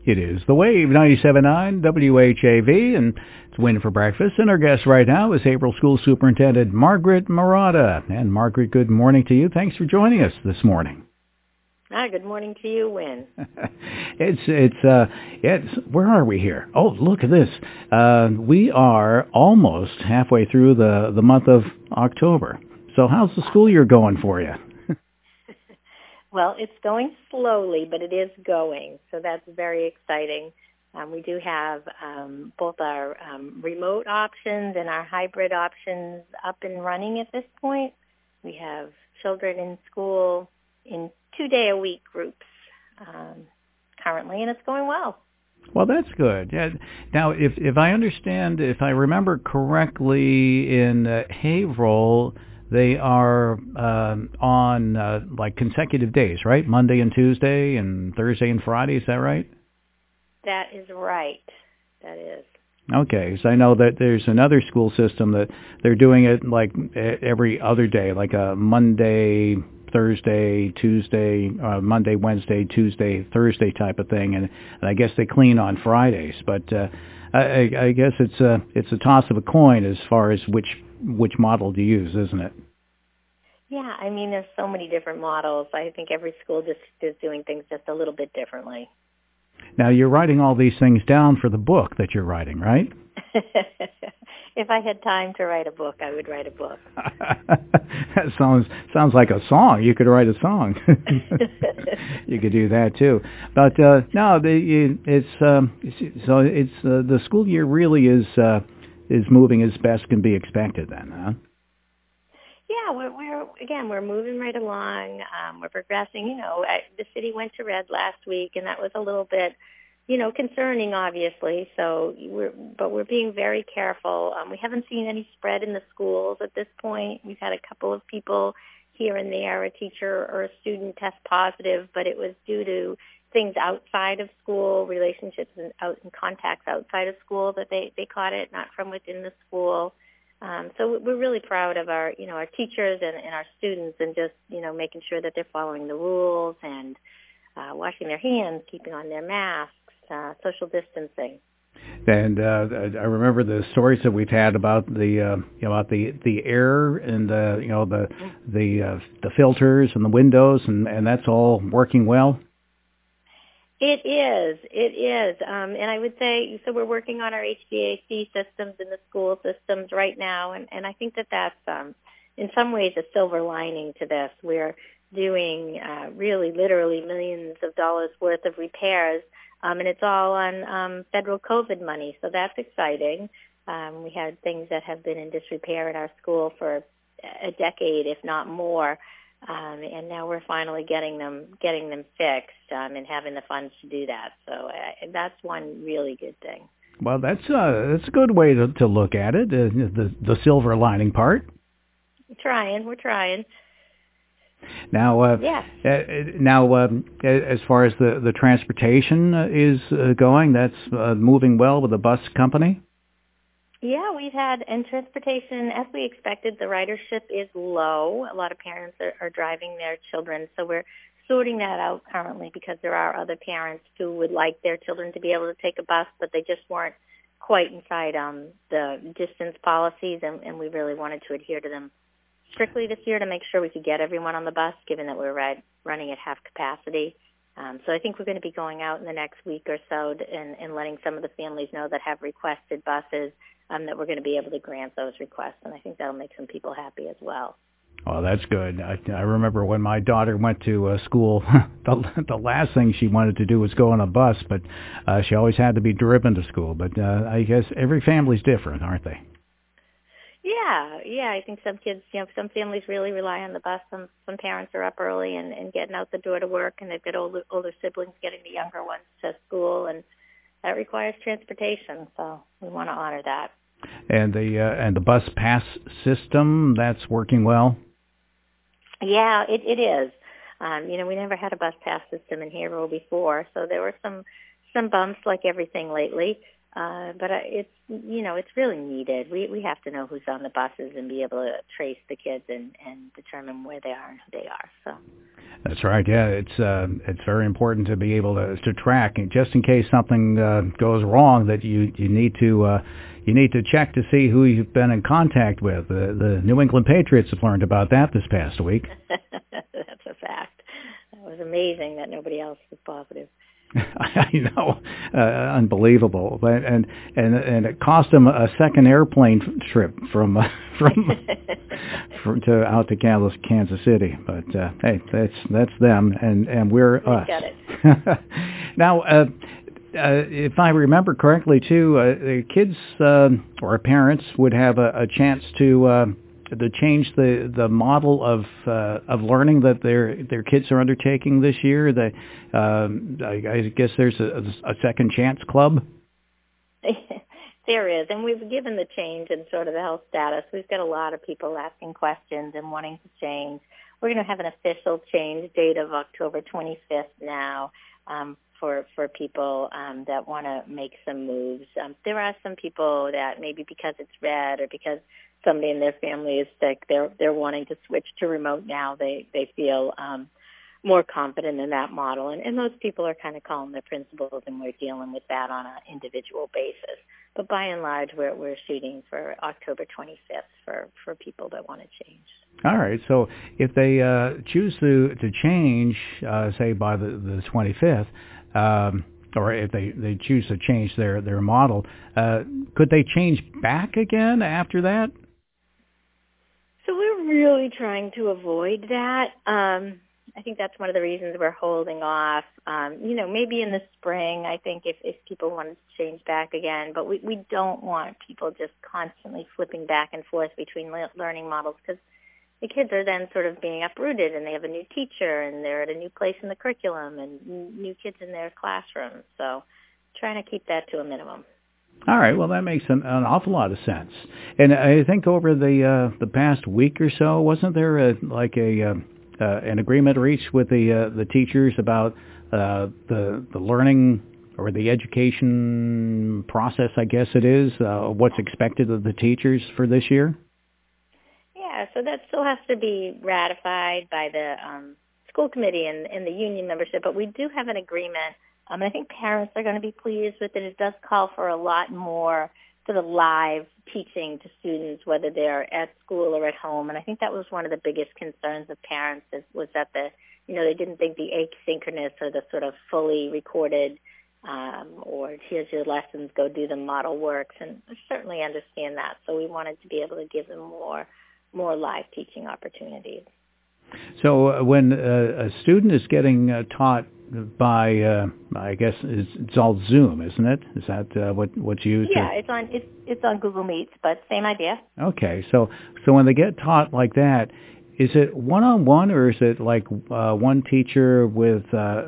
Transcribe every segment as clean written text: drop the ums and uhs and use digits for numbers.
It is The Wave, 97.9 WHAV, and it's Win for Breakfast. And our guest right now is Haverhill School Superintendent Margaret Marotta. And Margaret, good morning to you. Thanks for joining us this morning. Hi, good morning to you, Win. Where are we here? Oh, look at this. We are almost halfway through the month of October. So how's the school year going for you? Well, it's going slowly, but it is going, so that's very exciting. We do have both our remote options and our hybrid options up and running at this point. We have children in school in 2-day-a-week groups currently, and it's going well. Well, that's good. Yeah. Now, if I understand, if I remember correctly, in Haverhill, they are on like consecutive days, right? Monday and Tuesday and Thursday and Friday. Is that right? That is right. That is. Okay. So I know that there's another school system that they're doing it like every other day, like a Monday, Thursday, Tuesday, Monday, Wednesday, Tuesday, Thursday type of thing. And I guess they clean on Fridays. But I guess it's a toss of a coin as far as which model to use, isn't it? Yeah, I mean, there's so many different models. I think every school just is doing things just a little bit differently. Now, you're writing all these things down for the book that you're writing, right? If I had time to write a book, I would write a book. That sounds like a song. You could write a song. You could do that too. But no, the school year really is moving as best can be expected then, huh? Yeah, we're moving right along. We're progressing. The city went to red last week, and that was a little bit, concerning, obviously. So we're being very careful. We haven't seen any spread in the schools at this point. We've had a couple of people here and there, a teacher or a student test positive, but it was due to things outside of school, relationships and contacts outside of school that they caught it, not from within the school. So we're really proud of our teachers and our students, and just, making sure that they're following the rules and washing their hands, keeping on their masks, social distancing. And I remember the stories that we've had about the air and the filters and the windows, and that's all working well. It is. And I would say, so we're working on our HVAC systems in the school systems right now, and I think that's in some ways a silver lining to this. We're doing really literally millions of dollars worth of repairs, and it's all on federal COVID money, so that's exciting. We had things that have been in disrepair in our school for a decade, if not more. And now we're finally getting them fixed and having the funds to do that. So that's one really good thing. Well, that's a good way to look at it. The silver lining part. We're trying. Now, as far as the transportation is going, that's moving well with the bus company. Yeah, we've had, and transportation, as we expected, the ridership is low. A lot of parents are driving their children, so we're sorting that out currently, because there are other parents who would like their children to be able to take a bus, but they just weren't quite inside the distance policies, and we really wanted to adhere to them strictly this year to make sure we could get everyone on the bus, given that we're running at half capacity. So I think we're going to be going out in the next week or so and letting some of the families know that have requested buses that we're going to be able to grant those requests. And I think that'll make some people happy as well. Oh, that's good. I remember when my daughter went to school, the last thing she wanted to do was go on a bus, but she always had to be driven to school. But I guess every family's different, aren't they? Yeah. I think some kids, some families really rely on the bus. Some parents are up early and getting out the door to work, and they've got older siblings getting the younger ones to school, and that requires transportation. So we want to honor that. And the bus pass system, that's working well? Yeah, it is. We never had a bus pass system in Haverhill before, so there were some bumps like everything lately. But it's really needed. We have to know who's on the buses and be able to trace the kids and determine where they are and who they are. So. That's right. Yeah, it's very important to be able to track, and just in case something goes wrong, that you need to check to see who you've been in contact with. The New England Patriots have learned about that this past week. That's a fact. It was amazing that nobody else was positive. I know, unbelievable. But and it cost them a second airplane trip from to out to Kansas City. But hey, that's them, and we're us. Got it. Now, if I remember correctly, too, the kids or parents would have a chance to change the model of learning that their kids are undertaking this year. I guess there's a second chance club. There is, and we've given the change in sort of the health status. We've got a lot of people asking questions and wanting to change. We're going to have an official change date of October 25th now for people that want to make some moves. There are some people that maybe because it's red or because somebody in their family is sick, they're wanting to switch to remote now. They feel more confident in that model, and those people are kind of calling their principals, and we're dealing with that on an individual basis. But by and large, we're shooting for October 25th for people that want to change. All right. So if they choose to change, say by the 25th, or if they choose to change their model, could they change back again after that? So we're really trying to avoid that. I think that's one of the reasons we're holding off. Maybe in the spring, I think if people wanted to change back again, but we don't want people just constantly flipping back and forth between learning models, because the kids are then sort of being uprooted, and they have a new teacher, and they're at a new place in the curriculum, and new kids in their classroom. So trying to keep that to a minimum. All right. Well, that makes an awful lot of sense. And I think over the past week or so, wasn't there an agreement reached with the teachers about the learning or the education process, I guess it is, what's expected of the teachers for this year? Yeah, so that still has to be ratified by the school committee and the union membership, but we do have an agreement. I think parents are going to be pleased with it. It does call for a lot more sort of live teaching to students, whether they're at school or at home. And I think that was one of the biggest concerns of parents was that they didn't think the asynchronous or the sort of fully recorded or here's your lessons, go do the model works. And I certainly understand that. So we wanted to be able to give them more live teaching opportunities. So when a student is getting taught by, I guess it's all Zoom, isn't it? Is that what's used? Yeah, it's on Google Meets, but same idea. Okay, so when they get taught like that, is it one-on-one, or is it like one teacher with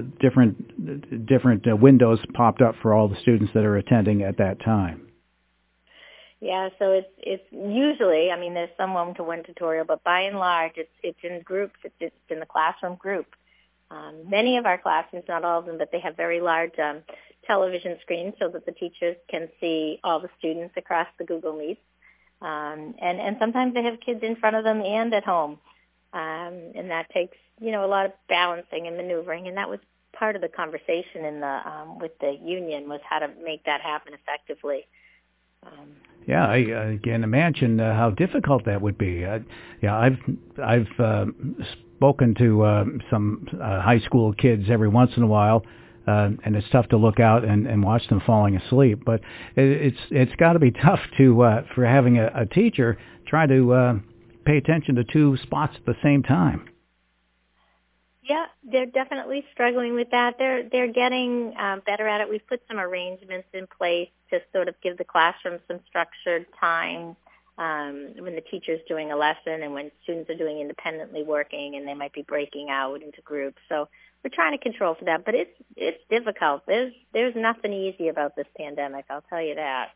different windows popped up for all the students that are attending at that time? Yeah, so it's usually, there's some one-to-one tutorial, but by and large, it's in groups. It's in the classroom group. Many of our classrooms, not all of them, but they have very large television screens so that the teachers can see all the students across the Google Meets. And sometimes they have kids in front of them and at home. And that takes, a lot of balancing and maneuvering. And that was part of the conversation with the union, was how to make that happen effectively. Yeah, I can imagine how difficult that would be. I've spoken to some high school kids every once in a while, and it's tough to look out and watch them falling asleep. But it's got to be tough for having a teacher try to pay attention to two spots at the same time. Yeah, they're definitely struggling with that. They're getting better at it. We've put some arrangements in place to sort of give the classroom some structured time when the teacher's doing a lesson and when students are doing independently working, and they might be breaking out into groups. So we're trying to control for that, but it's difficult. There's nothing easy about this pandemic, I'll tell you that.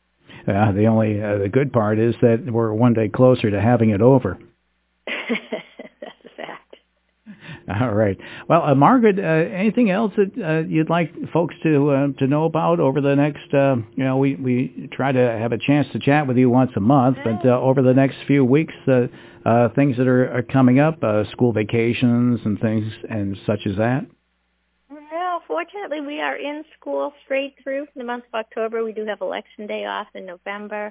The good part is that we're one day closer to having it over. That's a fact. All right. Well, Margaret, anything else that you'd like folks to know about over the next? We try to have a chance to chat with you once a month, but over the next few weeks, things that are coming up, school vacations and things and such as that. No, fortunately, we are in school straight through the month of October. We do have Election Day off in November.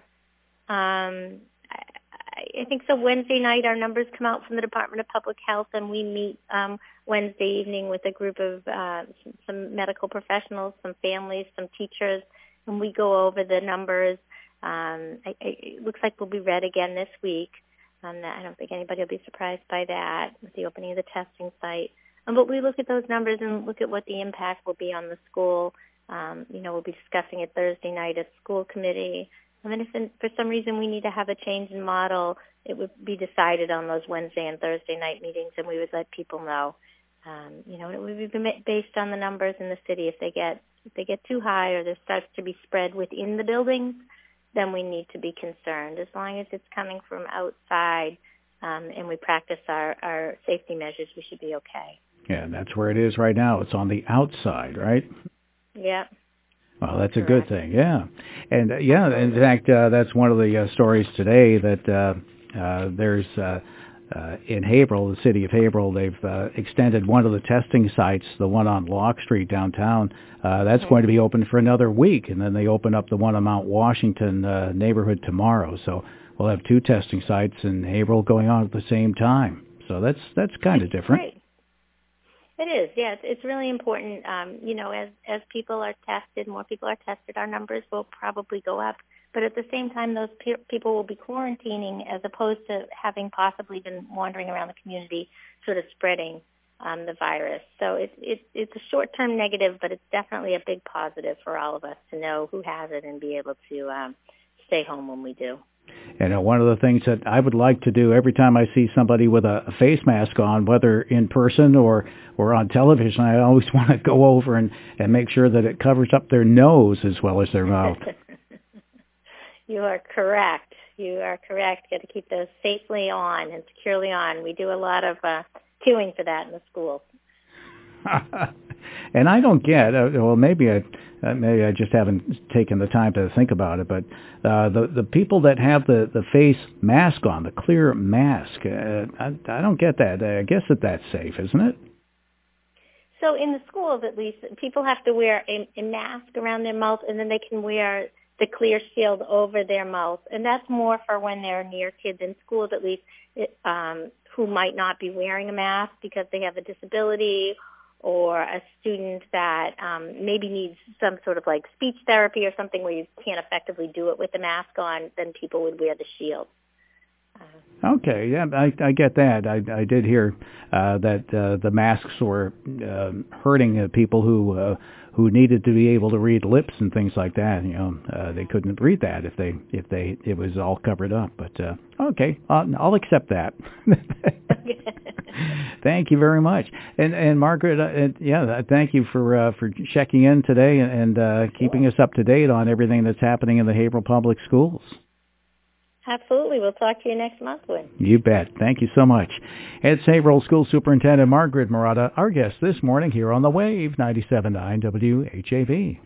I think so. Wednesday night, our numbers come out from the Department of Public Health, and we meet Wednesday evening with a group of some medical professionals, some families, some teachers, and we go over the numbers. It looks like we'll be read again this week. I don't think anybody will be surprised by that with the opening of the testing site. But we look at those numbers and look at what the impact will be on the school. We'll be discussing it Thursday night at school committee. And then if for some reason we need to have a change in model, it would be decided on those Wednesday and Thursday night meetings, and we would let people know. It would be based on the numbers in the city. If they get too high or there starts to be spread within the buildings, then we need to be concerned. As long as it's coming from outside and we practice our safety measures, we should be okay. Yeah, that's where it is right now. It's on the outside, right? Yeah. Well, that's a good thing, yeah. And, in fact, that's one of the stories today that there's, in Haverhill, the city of Haverhill, they've extended one of the testing sites, the one on Locke Street downtown. That's going to be open for another week, and then they open up the one on Mount Washington neighborhood tomorrow. So we'll have two testing sites in Haverhill going on at the same time. So that's kind of different. Great. It is, yes. It's really important. As people are tested, more people are tested, our numbers will probably go up. But at the same time, those people will be quarantining as opposed to having possibly been wandering around the community, sort of spreading the virus. So it's a short-term negative, but it's definitely a big positive for all of us to know who has it and be able to stay home when we do. And one of the things that I would like to do every time I see somebody with a face mask on, whether in person or on television, I always want to go over and make sure that it covers up their nose as well as their mouth. You are correct. You got to keep those safely on and securely on. We do a lot of queuing for that in the schools. And I don't get, maybe I just haven't taken the time to think about it, but the people that have the face mask on, the clear mask, I don't get that. I guess that's safe, isn't it? So in the schools, at least, people have to wear a mask around their mouth, and then they can wear the clear shield over their mouth. And that's more for when they're near kids in schools, at least, who might not be wearing a mask because they have a disability or a student that maybe needs some sort of like speech therapy or something where you can't effectively do it with the mask on, then people would wear the shield. Okay, yeah, I get that. I did hear that the masks were hurting people who needed to be able to read lips and things like that. They couldn't read that if it was all covered up. But okay, I'll accept that. Thank you very much, and Margaret, thank you for checking in today and keeping us up to date on everything that's happening in the Haverhill Public Schools. Absolutely. We'll talk to you next month, Win. You bet. Thank you so much. It's Haverhill School Superintendent Margaret Marotta, our guest this morning here on The Wave, 97.9 WHAV.